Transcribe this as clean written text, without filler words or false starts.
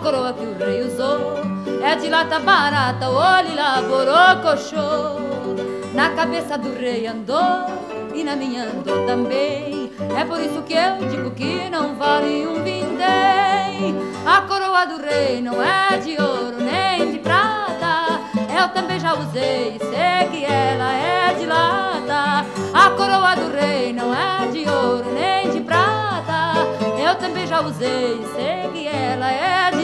coroa que o rei usou é de lata barata, olhe lá, borocochô. Na cabeça do rei andou e na minha andou também. É por isso que eu digo que não vale um vintém. A coroa do rei não é de ouro nem de prata, eu também já usei e sei que ela é de lata. A coroa do rei não é de ouro nem de prata, eu também já usei e sei que ela é de